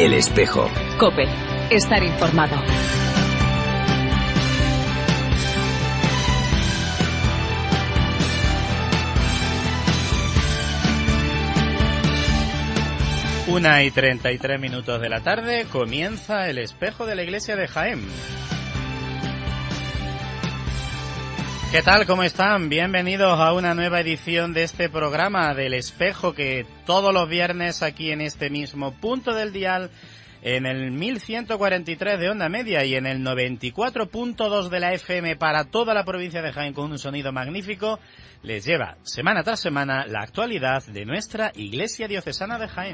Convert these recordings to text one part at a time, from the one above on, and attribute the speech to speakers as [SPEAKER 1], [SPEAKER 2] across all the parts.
[SPEAKER 1] El Espejo.
[SPEAKER 2] COPE. Estar informado.
[SPEAKER 3] Una y 33 minutos de la tarde comienza El Espejo de la Iglesia de Jaén. ¿Qué tal? ¿Cómo están? Bienvenidos a una nueva edición de este programa del Espejo, que todos los viernes aquí en este mismo punto del dial, en el 1143 de onda media y en el 94.2 de la FM para toda la provincia de Jaén con un sonido magnífico, les lleva semana tras semana la actualidad de nuestra Iglesia Diocesana de Jaén.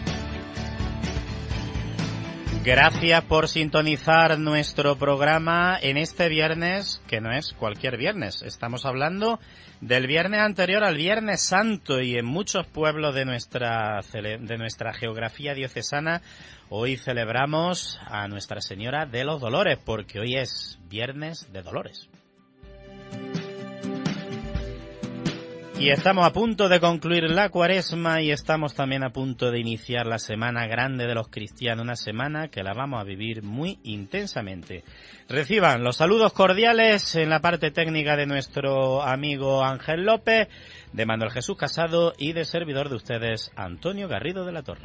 [SPEAKER 3] Gracias por sintonizar nuestro programa en este viernes, que no es cualquier viernes. Estamos hablando del viernes anterior al Viernes Santo, y en muchos pueblos de nuestra geografía diocesana hoy celebramos a Nuestra Señora de los Dolores, porque hoy es Viernes de Dolores. Y estamos a punto de concluir la Cuaresma y estamos también a punto de iniciar la Semana Grande de los Cristianos, una semana que la vamos a vivir muy intensamente. Reciban los saludos cordiales en la parte técnica de nuestro amigo Ángel López, de Manuel Jesús Casado y de servidor de ustedes, Antonio Garrido de la Torre.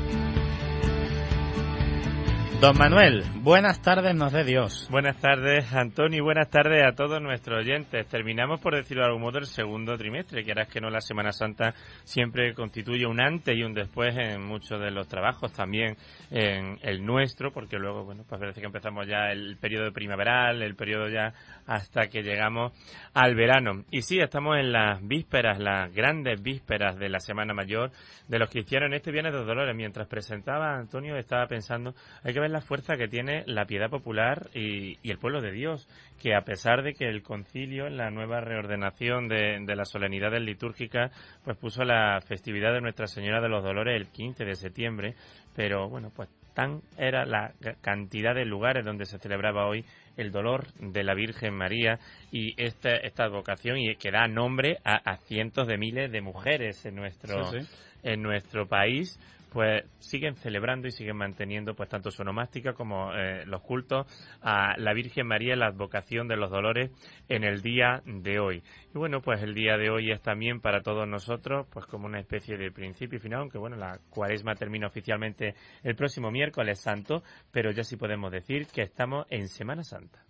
[SPEAKER 3] Don Manuel, buenas tardes, nos dé Dios.
[SPEAKER 4] Buenas tardes, Antonio, y buenas tardes a todos nuestros oyentes. Terminamos, por decirlo de algún modo, el segundo trimestre, que ahora es que no, la Semana Santa siempre constituye un antes y un después en muchos de los trabajos, también en el nuestro, porque luego, bueno, pues parece que empezamos ya el periodo primaveral, el periodo ya hasta que llegamos al verano. Y sí, estamos en las vísperas, las grandes vísperas de la Semana Mayor de los cristianos en este Viernes de los Dolores. Mientras presentaba, Antonio, estaba pensando, hay que ver la fuerza que tiene la piedad popular y el pueblo de Dios, que a pesar de que el concilio, en la nueva reordenación de las solemnidades litúrgicas, pues puso la festividad de Nuestra Señora de los Dolores el 15 de septiembre, pero bueno, pues tan era la cantidad de lugares donde se celebraba hoy el dolor de la Virgen María y esta advocación, y que da nombre a cientos de miles de mujeres en nuestro país, pues siguen celebrando y siguen manteniendo pues tanto su onomástica como los cultos a la Virgen María, la advocación de los dolores en el día de hoy. Y bueno, pues el día de hoy es también para todos nosotros pues como una especie de principio y final, aunque bueno, la Cuaresma termina oficialmente el próximo miércoles santo, pero ya sí podemos decir que estamos en Semana Santa.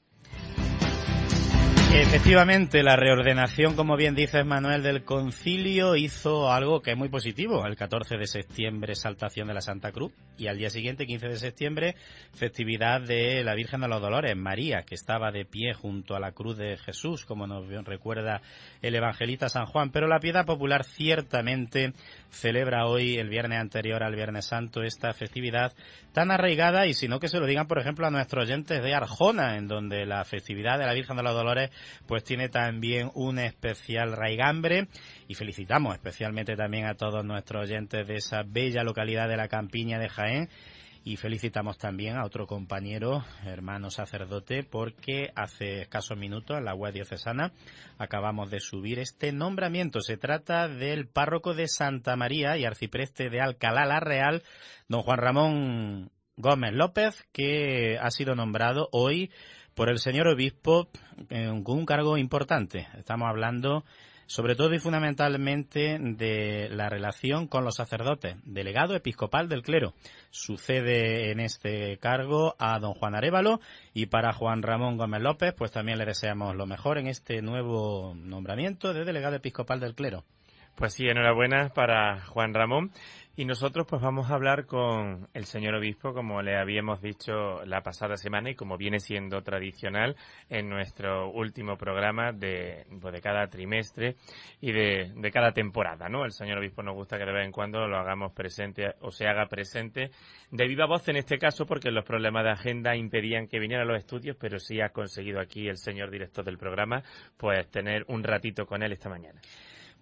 [SPEAKER 3] Efectivamente, la reordenación, como bien dices, Manuel, del concilio hizo algo que es muy positivo. El 14 de septiembre, exaltación de la Santa Cruz, y al día siguiente, 15 de septiembre, festividad de la Virgen de los Dolores, María, que estaba de pie junto a la cruz de Jesús, como nos recuerda el evangelista San Juan. Pero la piedad popular ciertamente celebra hoy, el viernes anterior al Viernes Santo, esta festividad tan arraigada, y si no, que se lo digan, por ejemplo, a nuestros oyentes de Arjona, en donde la festividad de la Virgen de los Dolores pues tiene también un especial raigambre, y felicitamos especialmente también a todos nuestros oyentes de esa bella localidad de la Campiña de Jaén, y felicitamos también a otro compañero, hermano sacerdote, porque hace escasos minutos en la web diocesana acabamos de subir este nombramiento. Se trata del párroco de Santa María y arcipreste de Alcalá la Real, don Juan Ramón Gómez López, que ha sido nombrado hoy por el señor obispo con un cargo importante. Estamos hablando sobre todo y fundamentalmente de la relación con los sacerdotes, delegado episcopal del clero. Sucede en este cargo a don Juan Arévalo, y para Juan Ramón Gómez López pues también le deseamos lo mejor en este nuevo nombramiento de delegado episcopal del clero.
[SPEAKER 4] Pues sí, enhorabuena para Juan Ramón. Y nosotros pues vamos a hablar con el señor obispo, como le habíamos dicho la pasada semana y como viene siendo tradicional en nuestro último programa de cada trimestre y de cada temporada, ¿no? El señor obispo nos gusta que de vez en cuando lo hagamos presente o se haga presente de viva voz en este caso, porque los problemas de agenda impedían que viniera a los estudios, pero sí ha conseguido aquí el señor director del programa pues tener un ratito con él esta mañana.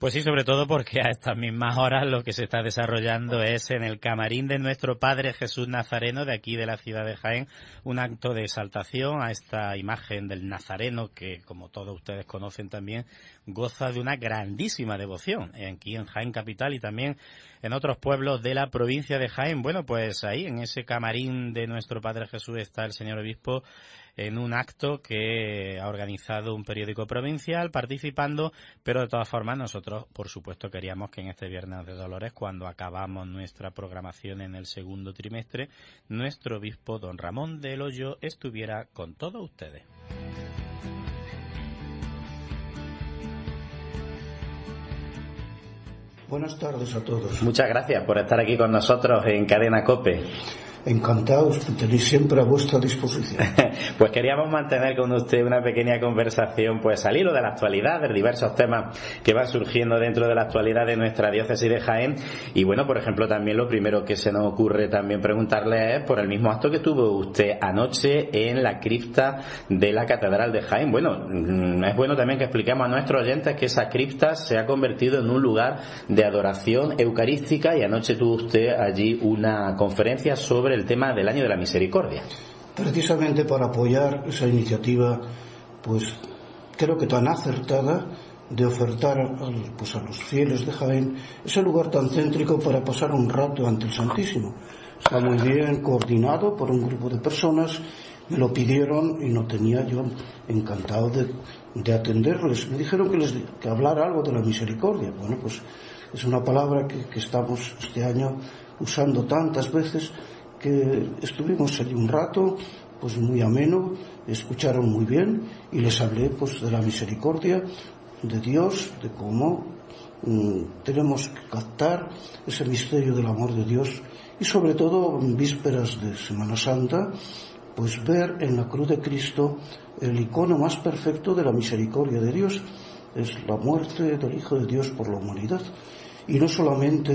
[SPEAKER 3] Pues sí, sobre todo porque a estas mismas horas lo que se está desarrollando es en el camarín de nuestro Padre Jesús Nazareno de aquí de la ciudad de Jaén, un acto de exaltación a esta imagen del Nazareno que, como todos ustedes conocen también, goza de una grandísima devoción aquí en Jaén capital y también en otros pueblos de la provincia de Jaén. Bueno, pues ahí en ese camarín de nuestro Padre Jesús está el señor obispo en un acto que ha organizado un periódico provincial participando, pero de todas formas nosotros por supuesto queríamos que en este Viernes de Dolores, cuando acabamos nuestra programación en el segundo trimestre, nuestro obispo don Ramón del Hoyo estuviera con todos ustedes.
[SPEAKER 1] Buenas tardes a todos.
[SPEAKER 3] Muchas gracias por estar aquí con nosotros en Cadena COPE.
[SPEAKER 1] Encantados, tenéis siempre a vuestra disposición.
[SPEAKER 3] Pues queríamos mantener con usted una pequeña conversación, pues al hilo de la actualidad, de diversos temas que van surgiendo dentro de la actualidad de nuestra diócesis de Jaén. Y bueno, por ejemplo, también lo primero que se nos ocurre también preguntarle es por el mismo acto que tuvo usted anoche en la cripta de la Catedral de Jaén. Bueno, es bueno también que expliquemos a nuestros oyentes que esa cripta se ha convertido en un lugar de adoración eucarística y anoche tuvo usted allí una conferencia sobre el tema del Año de la Misericordia.
[SPEAKER 1] Precisamente para apoyar esa iniciativa, pues creo que tan acertada, de ofertar pues a los fieles de Jaén ese lugar tan céntrico para pasar un rato ante el Santísimo. Está muy bien coordinado por un grupo de personas, me lo pidieron y no tenía yo encantado de atenderles. Me dijeron que hablara algo de la misericordia. Bueno, pues es una palabra que estamos este año usando tantas veces, que estuvimos allí un rato, pues muy ameno, escucharon muy bien y les hablé pues de la misericordia de Dios, de cómo tenemos que captar ese misterio del amor de Dios y sobre todo en vísperas de Semana Santa, pues ver en la cruz de Cristo el icono más perfecto de la misericordia de Dios, es la muerte del Hijo de Dios por la humanidad. Y no solamente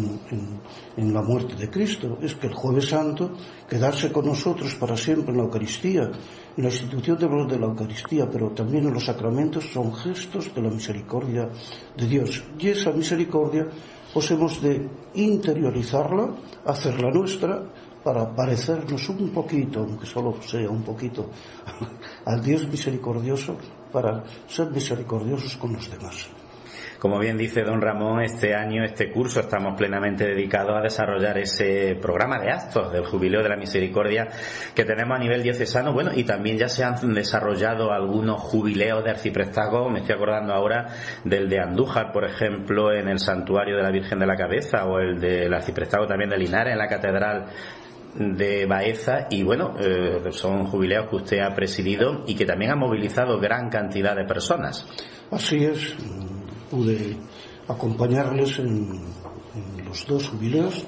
[SPEAKER 1] en la muerte de Cristo, es que el Jueves Santo, quedarse con nosotros para siempre en la Eucaristía, en la institución de la Eucaristía, pero también en los sacramentos, son gestos de la misericordia de Dios. Y esa misericordia, pues hemos de interiorizarla, hacerla nuestra, para parecernos un poquito, aunque solo sea un poquito, al Dios misericordioso, para ser misericordiosos con los demás.
[SPEAKER 3] Como bien dice don Ramón, este año, este curso, estamos plenamente dedicados a desarrollar ese programa de actos del Jubileo de la Misericordia que tenemos a nivel diocesano. Bueno, y también ya se han desarrollado algunos jubileos de arciprestazgos. Me estoy acordando ahora del de Andújar, por ejemplo, en el Santuario de la Virgen de la Cabeza, o el del arciprestazgo también de Linares, en la Catedral de Baeza. Y bueno, son jubileos que usted ha presidido y que también han movilizado gran cantidad de personas.
[SPEAKER 1] Así es. Pude acompañarles en los dos jubileos,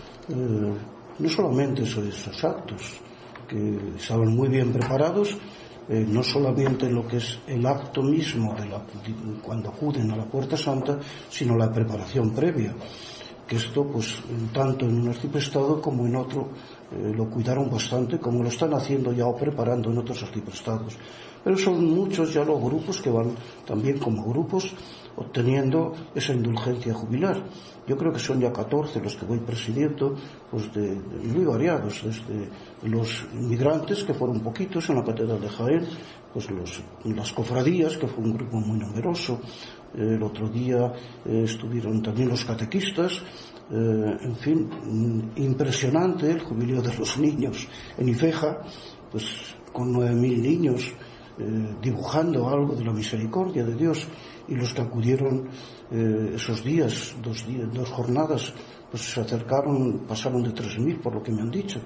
[SPEAKER 1] no solamente esos actos que estaban muy bien preparados, no solamente en lo que es el acto mismo cuando acuden a la Puerta Santa, sino la preparación previa, que esto pues tanto en un arciprestado como en otro lo cuidaron bastante, como lo están haciendo ya o preparando en otros arciprestados. Pero son muchos ya los grupos que van también como grupos obteniendo esa indulgencia jubilar. Yo creo que son ya 14 los que voy presidiendo, pues muy variados, desde los inmigrantes, que fueron poquitos en la Catedral de Jaén, pues las cofradías, que fue un grupo muy numeroso. El otro día estuvieron también los catequistas. En fin, impresionante el jubileo de los niños en Ifeja, pues con 9.000 niños dibujando algo de la misericordia de Dios, y los que acudieron esos días, dos jornadas, pues se acercaron, pasaron de 3.000 por lo que me han dicho.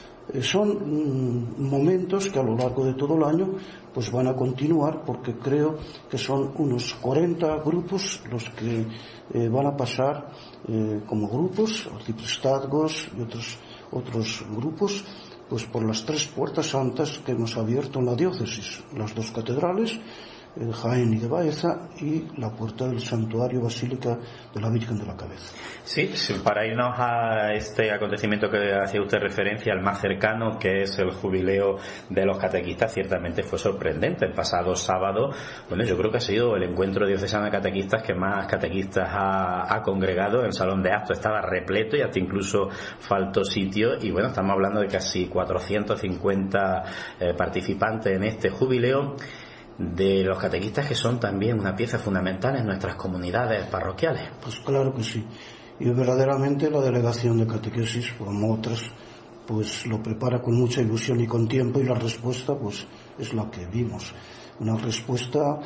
[SPEAKER 1] Son momentos que a lo largo de todo el año pues van a continuar, porque creo que son unos 40 grupos los que van a pasar como grupos, arciprestazgos y otros grupos, pues por las 3 puertas santas que hemos abierto en la diócesis, las 2 catedrales, Jaén y de Baeza, y la puerta del santuario Basílica de la Virgen de la Cabeza.
[SPEAKER 3] Sí, para irnos a este acontecimiento que hacía usted referencia, al más cercano, que es el jubileo de los catequistas, ciertamente fue sorprendente. El pasado sábado, bueno, yo creo que ha sido el encuentro diocesano de catequistas que más catequistas ha congregado. El salón de actos estaba repleto y hasta incluso faltó sitio, y bueno, estamos hablando de casi 450 participantes en este jubileo de los catequistas, que son también una pieza fundamental en nuestras comunidades parroquiales.
[SPEAKER 1] Pues claro que sí, y verdaderamente la delegación de catequesis, como otras, pues lo prepara con mucha ilusión y con tiempo, y la respuesta pues es la que vimos, una respuesta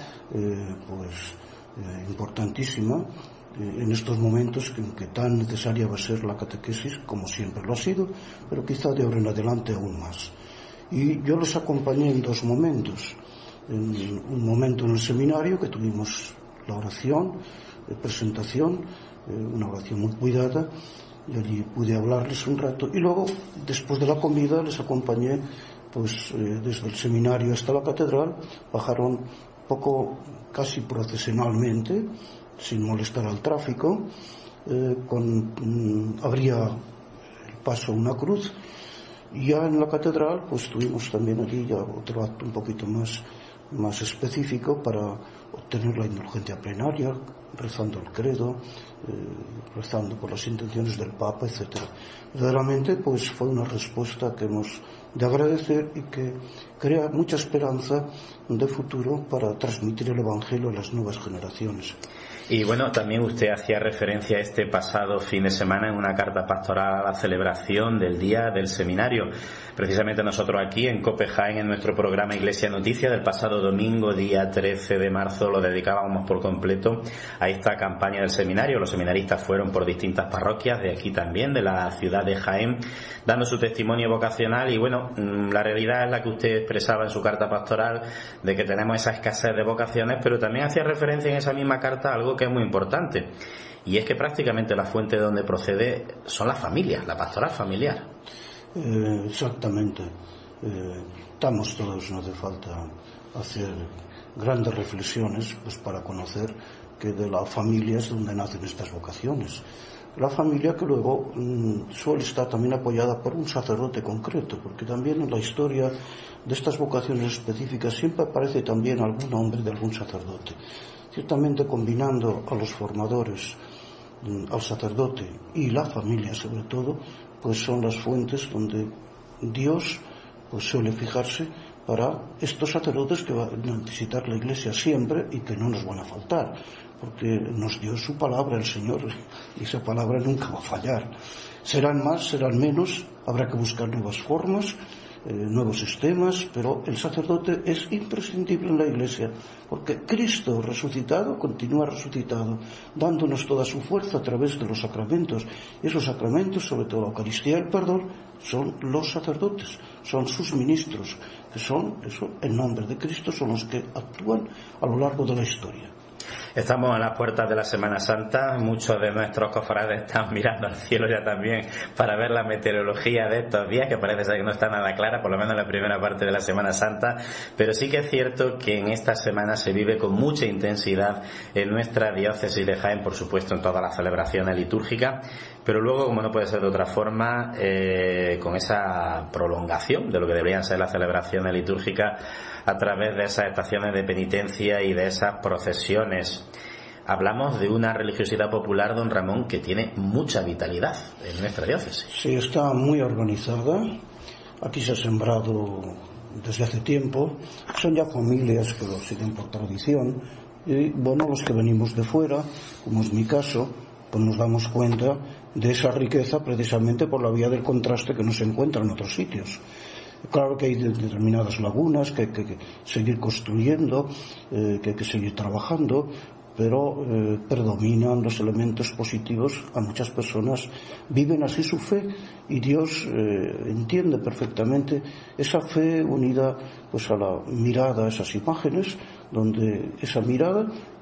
[SPEAKER 1] importantísima en estos momentos en que tan necesaria va a ser la catequesis, como siempre lo ha sido, pero quizá de ahora en adelante aún más. Y yo los acompañé en dos momentos. En un momento en el seminario, que tuvimos la oración de presentación, una oración muy cuidada, y allí pude hablarles un rato, y luego después de la comida les acompañé pues desde el seminario hasta la catedral. Bajaron casi procesionalmente, sin molestar al tráfico, abría el paso una cruz, y ya en la catedral pues tuvimos también allí ya otro acto un poquito más específico para obtener la indulgencia plenaria, rezando el credo, rezando por las intenciones del Papa, etcétera. Verdaderamente pues fue una respuesta que hemos de agradecer y que crea mucha esperanza de futuro para transmitir el Evangelio a las nuevas generaciones.
[SPEAKER 3] Y bueno, también usted hacía referencia a este pasado fin de semana en una carta pastoral a la celebración del Día del Seminario. Precisamente nosotros aquí en COPE Jaén, en nuestro programa Iglesia Noticias, del pasado domingo, día 13 de marzo, lo dedicábamos por completo a esta campaña del seminario. Los seminaristas fueron por distintas parroquias de aquí también, de la ciudad de Jaén, dando su testimonio vocacional. Y bueno, la realidad es la que usted expresaba en su carta pastoral, de que tenemos esa escasez de vocaciones, pero también hacía referencia en esa misma carta a algo que es muy importante, y es que prácticamente la fuente de donde procede son las familias, la pastoral familiar.
[SPEAKER 1] Exactamente. Estamos todos, no hace falta hacer grandes reflexiones pues para conocer que de la familia es donde nacen estas vocaciones. La familia que luego suele estar también apoyada por un sacerdote concreto, porque también en la historia de estas vocaciones específicas siempre aparece también algún nombre de algún sacerdote. Ciertamente, combinando a los formadores, al sacerdote y la familia sobre todo, pues son las fuentes donde Dios pues suele fijarse para estos sacerdotes que van a necesitar la Iglesia siempre y que no nos van a faltar, porque nos dio su palabra el Señor, y esa palabra nunca va a fallar. Serán más, serán menos, habrá que buscar nuevas formas, nuevos sistemas, pero el sacerdote es imprescindible en la Iglesia, porque Cristo resucitado continúa resucitado, dándonos toda su fuerza a través de los sacramentos, y esos sacramentos, sobre todo la Eucaristía y el perdón, son los sacerdotes, son sus ministros, que son, eso, en nombre de Cristo, son los que actúan a lo largo de la historia.
[SPEAKER 3] Estamos en las puertas de la Semana Santa. Muchos de nuestros cofrades están mirando al cielo ya también para ver la meteorología de estos días, que parece ser que no está nada clara, por lo menos en la primera parte de la Semana Santa. Pero sí que es cierto que en esta semana se vive con mucha intensidad en nuestra diócesis de Jaén, por supuesto en todas las celebraciones litúrgicas, pero luego, como no puede ser de otra forma, con esa prolongación de lo que deberían ser las celebraciones litúrgicas a través de esas estaciones de penitencia y de esas procesiones. Hablamos de una religiosidad popular, don Ramón, que tiene mucha vitalidad en nuestra diócesis.
[SPEAKER 1] Sí, está muy organizada. Aquí se ha sembrado desde hace tiempo. Son ya familias que lo siguen por tradición. Y bueno, los que venimos de fuera, como es mi caso, pues nos damos cuenta de esa riqueza precisamente por la vía del contraste que no se encuentra en otros sitios. Claro que hay determinadas lagunas que hay que seguir construyendo, que hay que seguir trabajando, pero predominan los elementos positivos. A muchas personas viven así su fe, y Dios entiende perfectamente esa fe unida pues a la mirada, a esas imágenes, donde esa mirada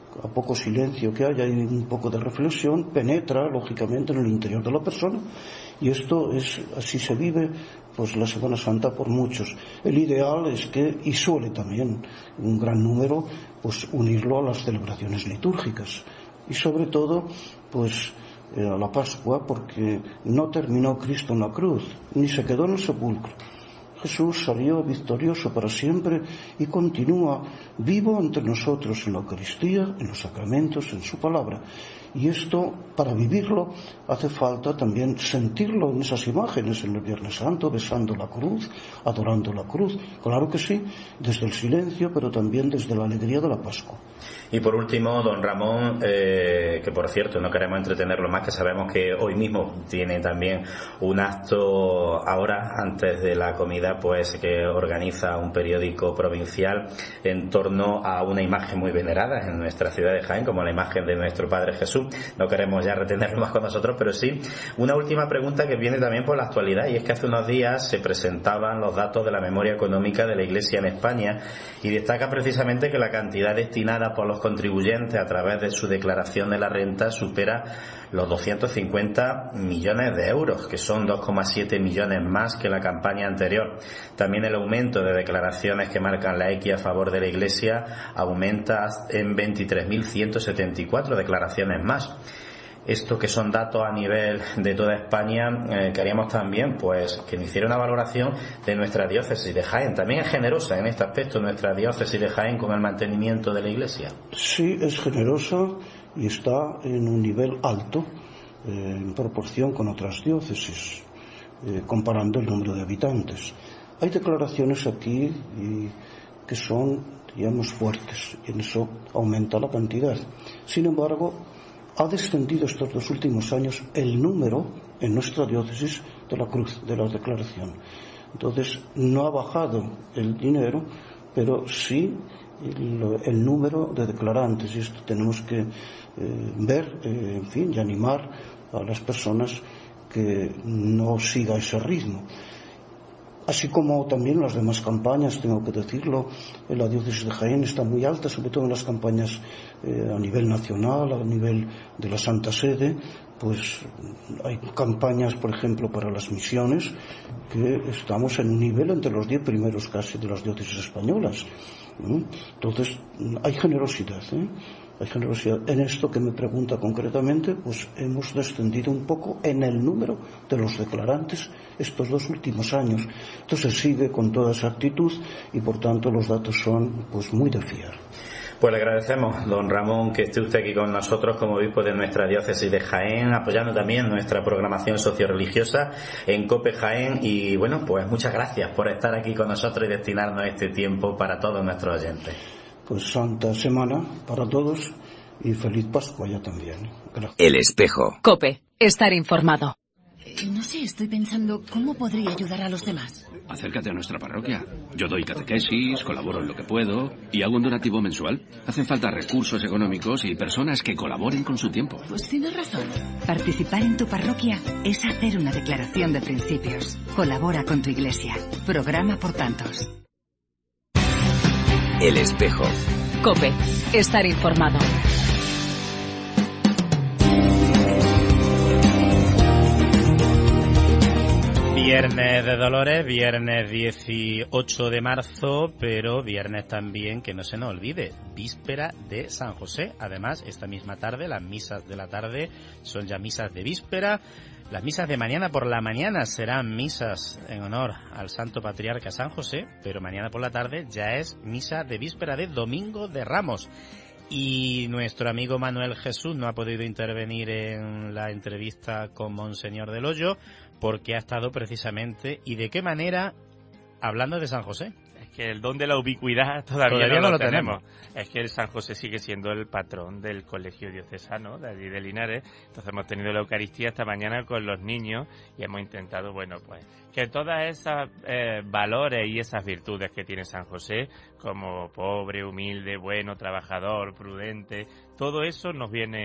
[SPEAKER 1] a poco silencio que haya y un poco de reflexión, penetra lógicamente en el interior de la persona, y esto es así se vive pues la Semana Santa por muchos. El ideal es que, y suele también un gran número, pues unirlo a las celebraciones litúrgicas, y sobre todo pues a la Pascua, porque no terminó Cristo en la cruz, ni se quedó en el sepulcro. Jesús salió victorioso para siempre y continúa vivo entre nosotros en la Eucaristía, en los sacramentos, en su palabra. Y esto, para vivirlo, hace falta también sentirlo en esas imágenes, en el Viernes Santo, besando la cruz, adorando la cruz. Claro que sí, desde el silencio, pero también desde la alegría de la Pascua.
[SPEAKER 5] Y por último, don Ramón, que por cierto no queremos entretenerlo más, que sabemos que hoy mismo tiene también un acto ahora, antes de la comida, pues que organiza un periódico provincial en torno a una imagen muy venerada en nuestra ciudad de Jaén, como la imagen de nuestro Padre Jesús. No queremos ya retenerlo más con nosotros, pero sí una última pregunta que viene también por la actualidad, y es que hace unos días se presentaban los datos de la memoria económica de la Iglesia en España, y destaca precisamente que la cantidad destinada por los contribuyentes a través de su declaración de la renta supera los 250 millones de euros, que son 2,7 millones más que la campaña anterior. También el aumento de declaraciones que marcan la equidad a favor de la Iglesia aumenta en 23.174 declaraciones más. Esto que son datos a nivel de toda España, queríamos también pues que me hiciera una valoración de nuestra diócesis de Jaén. También es generosa en este aspecto nuestra diócesis de Jaén con el mantenimiento de la Iglesia.
[SPEAKER 1] Sí, es generosa y está en un nivel alto en proporción con otras diócesis, comparando el número de habitantes. Hay declaraciones aquí que son, digamos, fuertes, y en eso aumenta la cantidad. Sin embargo, ha descendido estos 2 últimos años el número en nuestra diócesis de la cruz, de la declaración. Entonces, no ha bajado el dinero, pero sí el número de declarantes, y esto tenemos que ver, en fin, y animar a las personas que no siga ese ritmo. Así como también las demás campañas, tengo que decirlo, la diócesis de Jaén está muy alta, sobre todo en las campañas a nivel nacional, a nivel de la Santa Sede. Pues hay campañas, por ejemplo, para las misiones, que estamos en un nivel entre los 10 primeros casi de las diócesis españolas. Entonces, hay generosidad, Hay generosidad. En esto que me pregunta concretamente, pues hemos descendido un poco en el número de los declarantes estos 2 últimos años. Entonces sigue con toda esa actitud y por tanto los datos son pues muy de fiar.
[SPEAKER 5] Pues le agradecemos, don Ramón, que esté usted aquí con nosotros como obispo de nuestra diócesis de Jaén, apoyando también nuestra programación socioreligiosa en COPE Jaén. Y bueno, pues muchas gracias por estar aquí con nosotros y destinarnos este tiempo para todos nuestros oyentes.
[SPEAKER 1] Pues Santa Semana para todos y feliz Pascua ya también. Gracias.
[SPEAKER 6] El Espejo.
[SPEAKER 2] COPE. Estar informado.
[SPEAKER 7] No sé, estoy pensando cómo podría ayudar a los demás.
[SPEAKER 8] Acércate a nuestra parroquia. Yo doy catequesis, colaboro en lo que puedo y hago un donativo mensual. Hacen falta recursos económicos y personas que colaboren con su tiempo.
[SPEAKER 7] Pues tienes razón.
[SPEAKER 9] Participar en tu parroquia es hacer una declaración de principios. Colabora con tu iglesia. Programa por tantos.
[SPEAKER 6] El Espejo.
[SPEAKER 2] COPE. Estar informado.
[SPEAKER 3] Viernes de Dolores, viernes 18 de marzo, pero viernes también, que no se nos olvide, víspera de San José. Además, esta misma tarde, las misas de la tarde son ya misas de víspera. Las misas de mañana por la mañana serán misas en honor al Santo Patriarca San José, pero mañana por la tarde ya es misa de víspera de Domingo de Ramos. Y nuestro amigo Manuel Jesús no ha podido intervenir en la entrevista con Monseñor del Hoyo porque ha estado precisamente, y de qué manera, hablando de San José.
[SPEAKER 4] Es que el don de la ubicuidad todavía no lo tenemos. Es que el San José sigue siendo el patrón del colegio diocesano de allí de Linares. Entonces hemos tenido la Eucaristía esta mañana con los niños y hemos intentado, bueno, pues que todas esas valores y esas virtudes que tiene San José, como pobre, humilde, bueno, trabajador, prudente, todo eso nos viene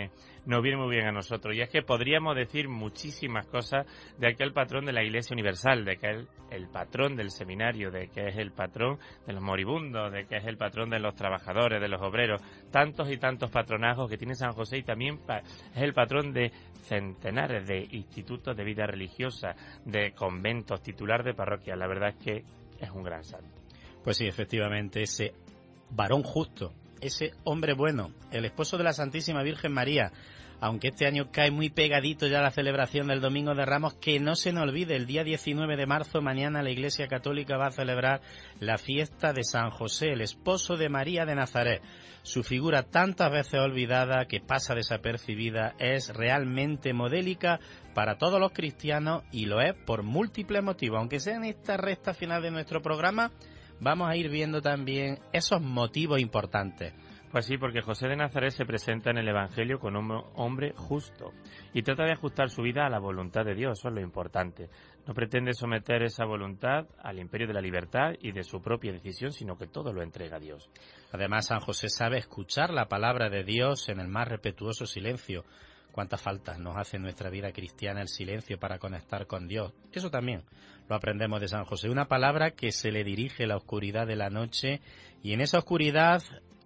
[SPEAKER 4] nos viene muy bien a nosotros. Y es que podríamos decir muchísimas cosas de aquel patrón de la Iglesia Universal, de que es el patrón del seminario, de que es el patrón de los moribundos, de que es el patrón de los trabajadores, de los obreros, tantos y tantos patronazgos que tiene San José, y también es el patrón de centenares de institutos de vida religiosa, de conventos, titular de parroquia. La verdad es que es un gran santo.
[SPEAKER 3] Pues sí, efectivamente, ese varón justo, ese hombre bueno, el esposo de la Santísima Virgen María, aunque este año cae muy pegadito ya la celebración del Domingo de Ramos, que no se nos olvide, el día 19 de marzo, mañana la Iglesia Católica va a celebrar la fiesta de San José, el esposo de María de Nazaret. Su figura, tantas veces olvidada, que pasa desapercibida, es realmente modélica para todos los cristianos, y lo es por múltiples motivos. Aunque sea en esta recta final de nuestro programa, vamos a ir viendo también esos motivos importantes.
[SPEAKER 4] Pues sí, porque José de Nazaret se presenta en el Evangelio con un hombre justo y trata de ajustar su vida a la voluntad de Dios, eso es lo importante. No pretende someter esa voluntad al imperio de la libertad y de su propia decisión, sino que todo lo entrega a Dios.
[SPEAKER 3] Además, San José sabe escuchar la palabra de Dios en el más respetuoso silencio. Cuánta falta nos hace en nuestra vida cristiana el silencio para conectar con Dios. Eso también lo aprendemos de San José. Una palabra que se le dirige a la oscuridad de la noche, y en esa oscuridad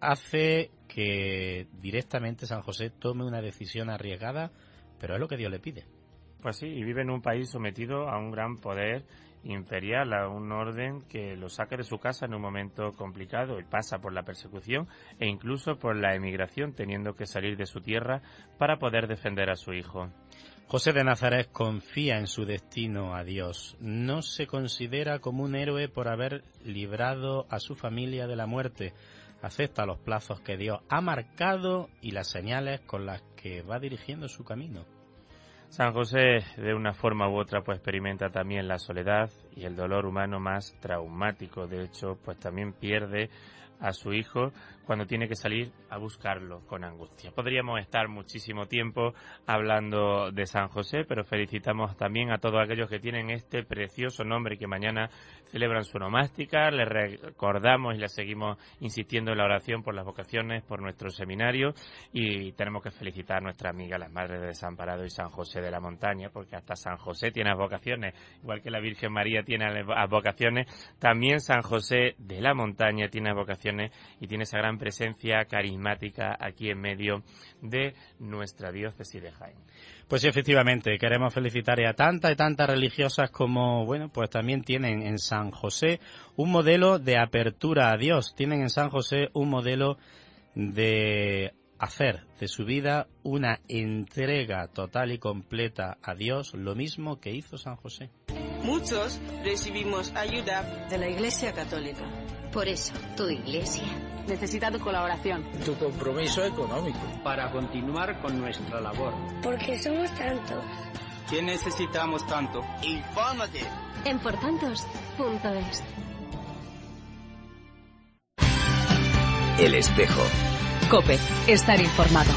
[SPEAKER 3] hace que directamente San José tome una decisión arriesgada, pero es lo que Dios le pide.
[SPEAKER 4] Pues sí, y vive en un país sometido a un gran poder imperial, a un orden que lo saca de su casa en un momento complicado, y pasa por la persecución e incluso por la emigración, teniendo que salir de su tierra para poder defender a su hijo.
[SPEAKER 3] José de Nazaret confía en su destino a Dios. No se considera como un héroe por haber librado a su familia de la muerte. Acepta los plazos que Dios ha marcado y las señales con las que va dirigiendo su camino.
[SPEAKER 4] San José, de una forma u otra, pues experimenta también la soledad y el dolor humano más traumático. De hecho, pues también pierde a su hijo cuando tiene que salir a buscarlo con angustia. Podríamos estar muchísimo tiempo hablando de San José, pero felicitamos también a todos aquellos que tienen este precioso nombre y que mañana celebran su onomástica. Les recordamos y les seguimos insistiendo en la oración por las vocaciones, por nuestro seminario, y tenemos que felicitar a nuestra amiga, las Madres de Desamparado y San José de la Montaña, porque hasta San José tiene vocaciones, igual que la Virgen María tiene vocaciones, también San José de la Montaña tiene vocaciones y tiene esa gran presencia carismática aquí en medio de nuestra diócesis de Jaén.
[SPEAKER 3] Pues sí, efectivamente, queremos felicitar a tantas y tantas religiosas como, bueno, pues también tienen en San José un modelo de apertura a Dios, tienen en San José un modelo de hacer de su vida una entrega total y completa a Dios, lo mismo que hizo San José.
[SPEAKER 6] Muchos recibimos ayuda de la Iglesia Católica.
[SPEAKER 10] Por eso, tu Iglesia
[SPEAKER 11] necesita tu colaboración.
[SPEAKER 12] Tu compromiso económico.
[SPEAKER 13] Para continuar con nuestra labor.
[SPEAKER 14] Porque somos tantos.
[SPEAKER 15] ¿Qué necesitamos tanto?
[SPEAKER 14] ¡Infórmate!
[SPEAKER 10] En portantos.es.
[SPEAKER 16] El Espejo.
[SPEAKER 2] COPE. Estar informado.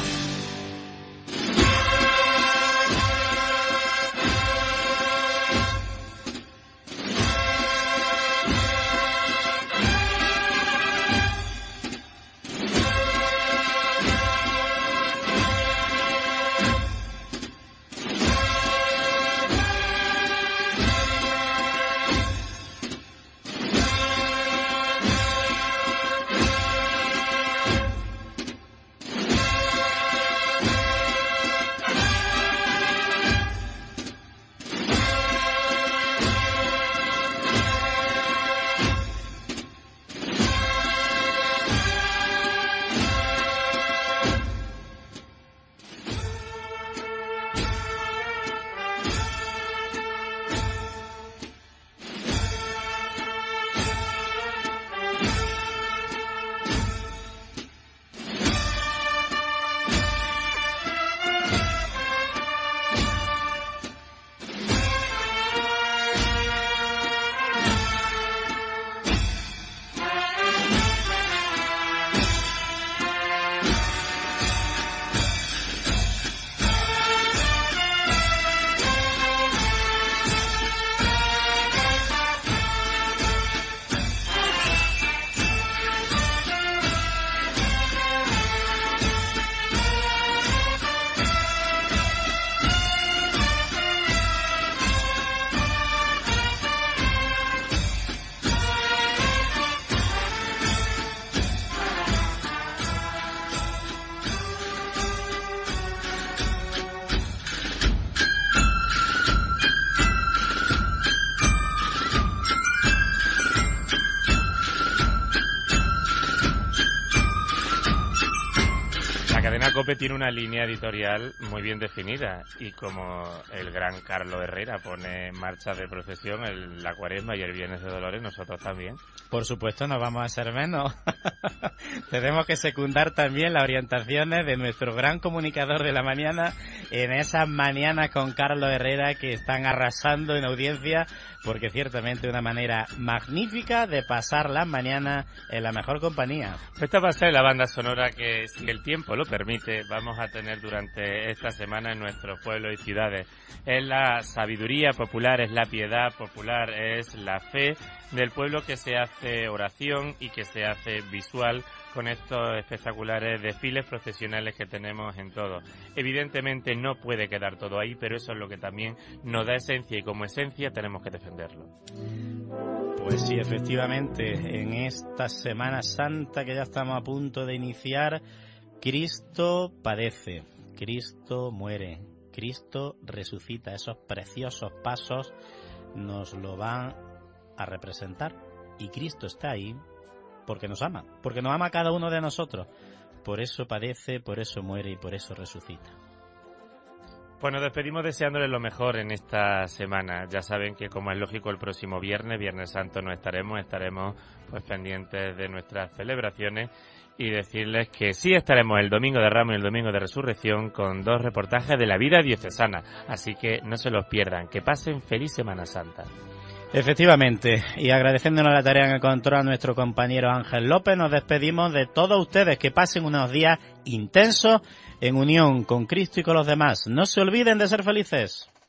[SPEAKER 4] la COPE tiene una línea editorial muy bien definida y como el gran Carlos Herrera pone en marcha de procesión la Cuaresma y el Viernes de Dolores, nosotros también.
[SPEAKER 3] Por supuesto, no vamos a ser menos. Tenemos que secundar también las orientaciones de nuestro gran comunicador de la mañana en esas mañanas con Carlos Herrera que están arrasando en audiencia, porque ciertamente una manera magnífica de pasar las mañanas en la mejor compañía.
[SPEAKER 4] Esta va a ser la banda sonora que, si el tiempo lo permite, vamos a tener durante esta semana en nuestros pueblos y ciudades. Es la sabiduría popular, es la piedad popular, es la fe del pueblo que se hace oración y que se hace visual con estos espectaculares desfiles procesionales que tenemos en todo. Evidentemente no puede quedar todo ahí, pero eso es lo que también nos da esencia y como esencia tenemos que defenderlo.
[SPEAKER 3] Pues sí, efectivamente, en esta Semana Santa que ya estamos a punto de iniciar, Cristo padece, Cristo muere, Cristo resucita. Esos preciosos pasos nos lo van a representar y Cristo está ahí porque nos ama a cada uno de nosotros. Por eso padece, por eso muere y por eso resucita.
[SPEAKER 4] Pues nos despedimos deseándoles lo mejor en esta semana. Ya saben que, como es lógico, el próximo Viernes Santo no estaremos pues pendientes de nuestras celebraciones y decirles que sí estaremos el Domingo de Ramos y el Domingo de Resurrección con 2 reportajes de la vida diocesana. Así que no se los pierdan. Que pasen feliz Semana Santa.
[SPEAKER 3] Efectivamente, y agradeciéndonos la tarea en el control a nuestro compañero Ángel López, nos despedimos de todos ustedes. Que pasen unos días intensos en unión con Cristo y con los demás. No se olviden de ser felices.